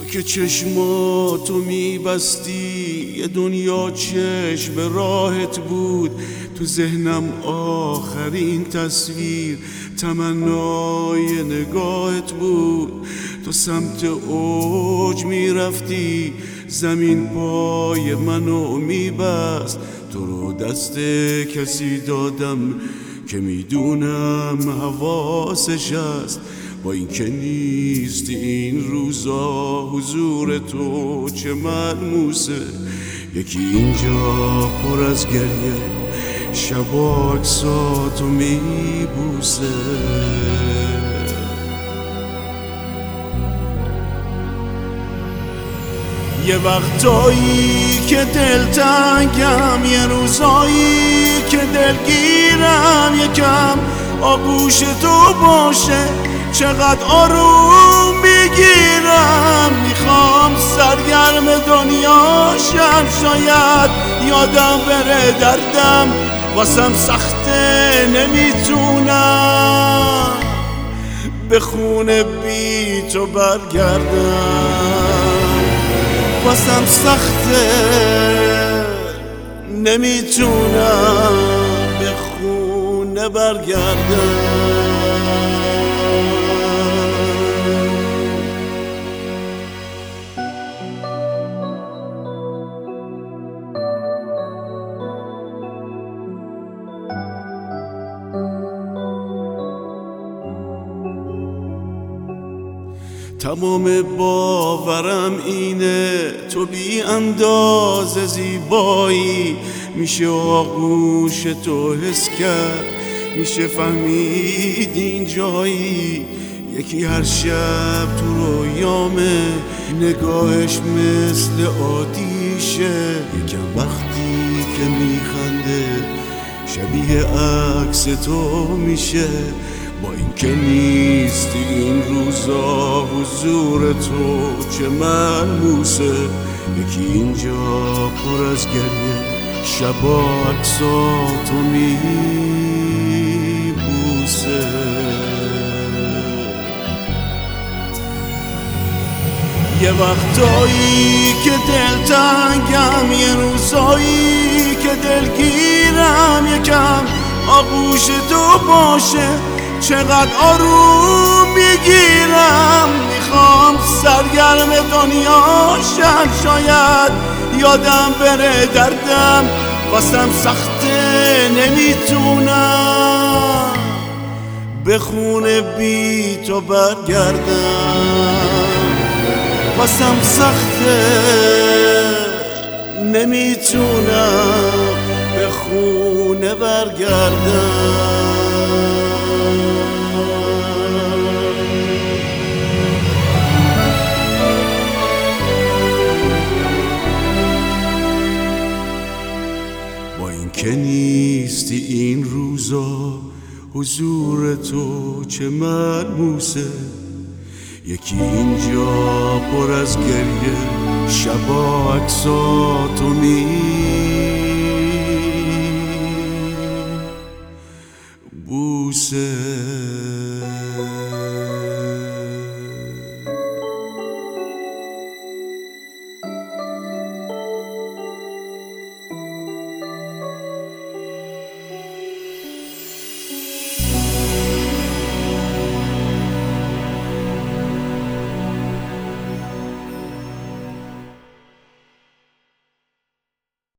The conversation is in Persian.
که چشماتو میبستی یه دنیا چشم به راحت بود. تو ذهنم آخرین تصویر تمنای نگاهت بود. تو سمت اوج میرفتی، زمین پای منو میبست. تو رو دست کسی دادم که میدونم حواسش هست. با این که نیست این روزا حضور تو چه ملموسه. یکی اینجا پر از گریه شبا عکساتو میبوسه. یه وقتایی که دلتنگم، یه روزایی که دلگیرم، یکم آغوش تو باشه چقدر آروم میگیرم. میخوام سرگرم دنیاشم، شاید یادم بره دردم واسم سخته نمیتونم به خونه بی تو برگردم. واسم سخته نمیتونم به خونه برگردم. تمام باورم اینه تو بی اندازه زیبایی. میشه آغوش تو حس کرد، میشه فهمید این جایی. یکی هر شب تو رویامه، نگاهش مثل آتیشه. یکم وقتی که میخنده شبیه عکس تو میشه. با این که نیست این روزا حضور تو چه ملموسه. یکی اینجا پر از گریه شبا عکساتو میبوسه. یه وقتایی که دلتنگم، یه روزایی که دلگیرم، یکم آغوش تو باشه چقدر آروم میگیرم. میخوام سرگرم دنیاشم، شاید یادم بره دردم واسم سخته نمیتونم به خونه بی تو برگردم. واسم سخته نمیتونم به خونه برگردم. با این که نیستی این روزا حضور تو چه ملموسه. یکی اینجا پر از گریه شبا عکساتو میبوسه.